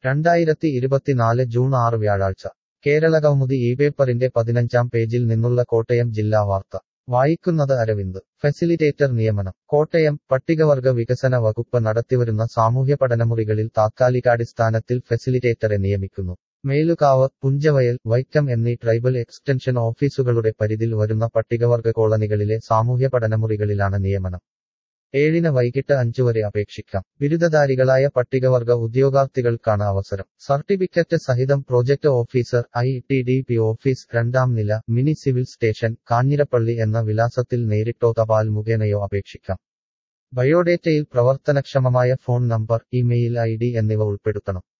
2024 June 6 വ്യാഴാഴ്ച കേരളകൗമുദി ഇപേപ്പറിന്റെ 15-ാം പേജിൽ നിന്നുള്ള കോട്ടയം ജില്ലാ വാർത്ത വായിക്കുന്നത് അരവിന്ദ്. ഫെസിലിറ്റേറ്റർ നിയമനം. കോട്ടയം. പട്ടികവർഗ വികസന വകുപ്പ് നടത്തിവരുന്ന സാമൂഹ്യ പഠനമുറികളിൽ താത്കാലികാടിസ്ഥാനത്തിൽ ഫെസിലിറ്റേറ്ററെ നിയമിക്കുന്നു. മേലുകാവ്, പുഞ്ചവയൽ, വൈക്കം എന്നീ ട്രൈബൽ എക്സ്റ്റൻഷൻ ഓഫീസുകളുടെ പരിധിൽ വരുന്ന പട്ടികവർഗ കോളനികളിലെ സാമൂഹ്യ പഠനമുറികളിലാണ് നിയമനം. 7-ന് വൈകിട്ട് 5 വരെ അപേക്ഷിക്കാം. ബിരുദധാരികളായ പട്ടികവർഗ ഉദ്യോഗാർത്ഥികൾക്കാണ് അവസരം. സർട്ടിഫിക്കറ്റ് സഹിതം പ്രോജക്ട് ഓഫീസർ, ITDP ഓഫീസ്, 2-ാം നില, മിനി സിവിൽ സ്റ്റേഷൻ, കാഞ്ഞിരപ്പള്ളി എന്ന വിലാസത്തിൽ നേരിട്ടോ തപാൽ മുഖേനയോ അപേക്ഷിക്കാം. ബയോഡേറ്റയിൽ പ്രവർത്തനക്ഷമമായ ഫോൺ നമ്പർ, ഇമെയിൽ ID എന്നിവ ഉൾപ്പെടുത്തണം.